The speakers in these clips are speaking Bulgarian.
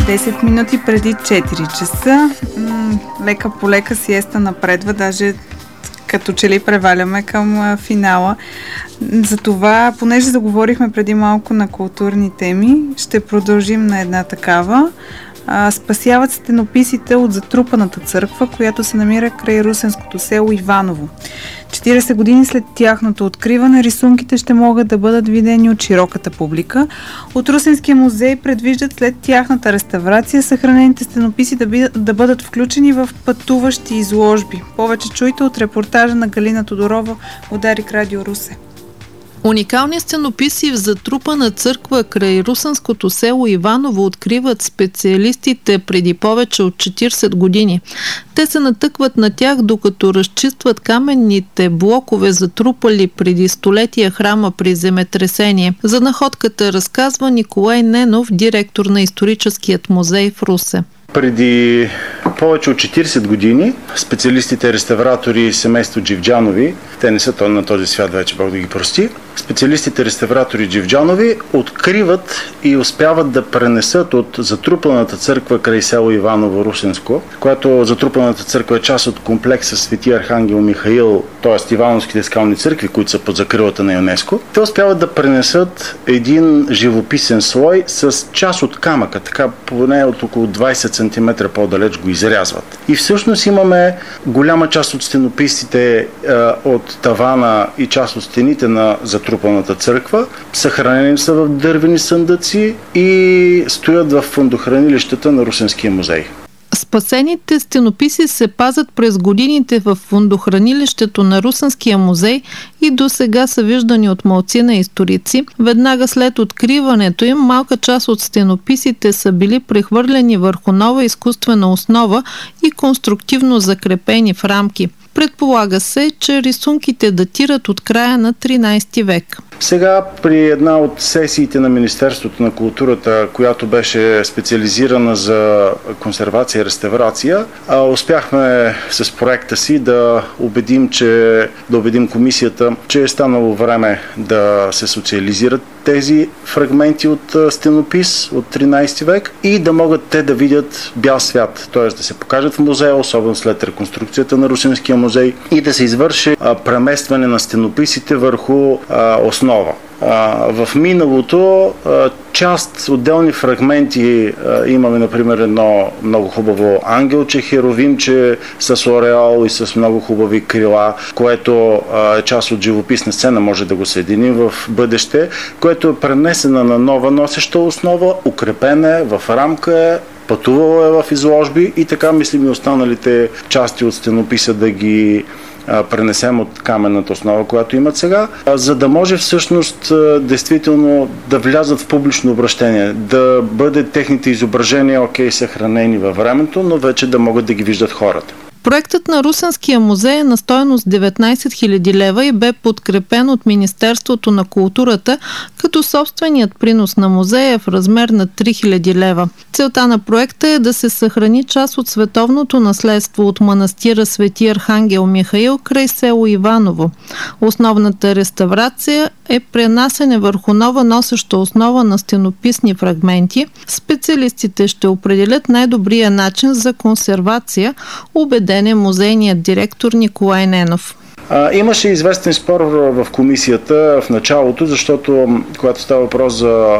10 минути преди 4 часа. Лека по лека сиеста напредва, даже като че ли преваляме към финала. Затова, понеже заговорихме преди малко на културни теми, ще продължим на една такава. Спасяват стенописите от затрупаната църква, която се намира край русенското село Иваново. 40 години след тяхното откриване, рисунките ще могат да бъдат видени от широката публика. От Русенския музей предвиждат след тяхната реставрация съхранените стенописи да бъдат включени в пътуващи изложби. Повече чуйте от репортажа на Галина Тодорова от Дарик Радио Русе. Уникални стенописи в затрупана църква край русенското село Иваново откриват специалистите преди повече от 40 години. Те се натъкват на тях, докато разчистват каменните блокове, затрупали преди столетия храма при земетресение. За находката разказва Николай Ненов, директор на историческият музей в Русе. Преди повече от 40 години специалистите реставратори семейство Дживджанови, те не са на този свят вече, Бог да ги прости, специалистите реставратори Дживджанови откриват и успяват да пренесат от затрупаната църква край село Иваново Русенско, която затрупаната църква е част от комплекса Свети Архангел Михаил, т.е. Ивановските скални църкви, които са под закрилата на ЮНЕСКО. Те успяват да пренесат един живописен слой с част от камъка, така поне от около 20 см по-далеч го изрязват. И всъщност имаме голяма част от стенописите от тавана и част от стените на затрупаната църква. Съхранени са в дървени съндъци и стоят в фондохранилищата на Русенския музей. Спасените стенописи се пазят през годините в фондохранилището на Русенския музей и до сега са виждани от малцина историци. Веднага след откриването им, малка част от стенописите са били прехвърлени върху нова изкуствена основа и конструктивно закрепени в рамки. Предполага се, че рисунките датират от края на 13 век. Сега при една от сесиите на Министерството на културата, която беше специализирана за консервация и реставрация, успяхме с проекта си да убедим комисията, че е станало време да се социализират тези фрагменти от стенопис от 13 век и да могат те да видят бял свят, т.е. да се покажат в музея, особено след реконструкцията на Русенския музей и да се извърши преместване на стенописите върху основа. В миналото част отделни фрагменти имаме, например, едно много хубаво ангелче, херовимче с ореол и с много хубави крила, което е част от живописна сцена, може да го съединим в бъдеще, което е пренесена на нова носеща основа, укрепена в рамка, пътувало е в изложби и така мислим и останалите части от стенописа да ги пренесем от каменната основа, която имат сега, за да може всъщност действително да влязат в публично обращение, да бъдат техните изображения съхранени във времето, но вече да могат да ги виждат хората. Проектът на Русенския музей е на стойност 19 000 лева и бе подкрепен от Министерството на културата, като собственият принос на музея е в размер на 3000 лева. Целта на проекта е да се съхрани част от световното наследство от манастира Свети Архангел Михаил край село Иваново. Основната реставрация е пренасене върху нова носеща основа на стенописни фрагменти. Специалистите ще определят най-добрия начин за консервация, убеден е музейният директор Николай Ненов. Имаше известен спор в комисията в началото, защото когато става въпрос за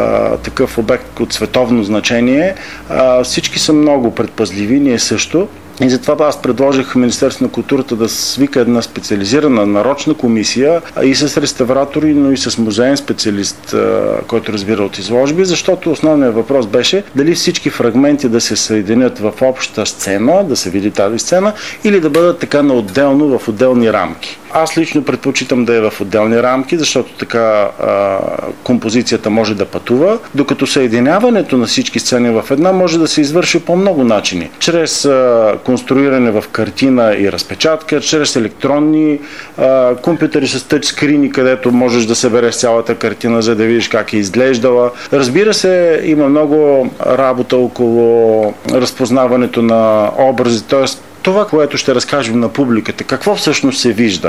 такъв обект от световно значение, всички са много предпазливи, ние също. И затова аз предложих Министерството на културата да свика една специализирана нарочна комисия и с реставратори, но и с музеен специалист, който разбира от изложби, защото основният въпрос беше дали всички фрагменти да се съединят в обща сцена, да се види тази сцена, или да бъдат така наотделно в отделни рамки. Аз лично предпочитам да е в отделни рамки, защото така композицията може да пътува, докато съединяването на всички сцени в една може да се извърши по много начини. Чрез конструиране в картина и разпечатка, чрез електронни компютъри с тъчскрини, където можеш да събереш цялата картина, за да видиш как е изглеждала. Разбира се, има много работа около разпознаването на образи, т.е. това, което ще разкажем на публиката, какво всъщност се вижда.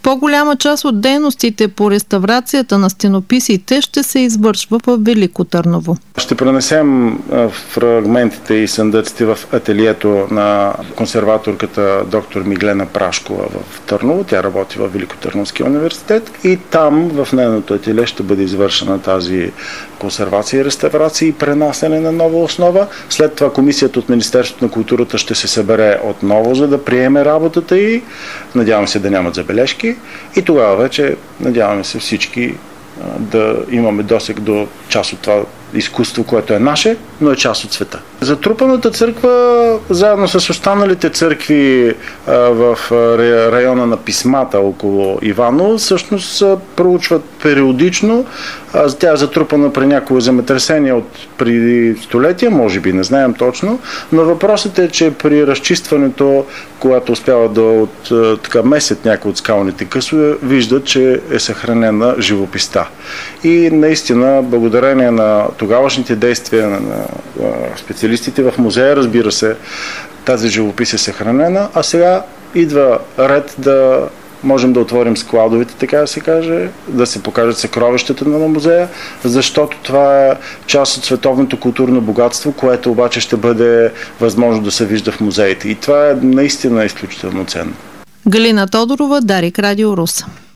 По-голяма част от дейностите по реставрацията на стенописите ще се извършва в Велико Търново. Ще пренесем фрагментите и съндъците в ателието на консерваторката доктор Миглена Прашкова в Търново. Тя работи в Великотърновския университет и там в нейното ателие ще бъде извършена тази консервация, реставрация и пренасене на нова основа. След това комисията от Министерството на културата ще се събере отново, за да приеме работата и надявам се да нямат забележки. И тогава вече надяваме се всички да имаме досег до част от това изкуство, което е наше, но е част от света. Затрупаната църква, заедно с останалите църкви в района на Писмата около Иваново, всъщност проучват периодично. Тя е затрупана при някои земетресения от преди столетия, може би, не знаем точно, но въпросът е, че при разчистването, когато успява да месят някои от скалните късове, виждат, че е съхранена живописта. И наистина, благодарение на тогавашните действия на специалистите в музея, разбира се, тази живопис е съхранена, а сега идва ред да можем да отворим складовете, така да се каже, да се покажат съкровищата на музея, защото това е част от световното културно богатство, което обаче ще бъде възможно да се вижда в музеите. И това е наистина изключително ценно. Галина Тодорова, Дарик, Радио Руса.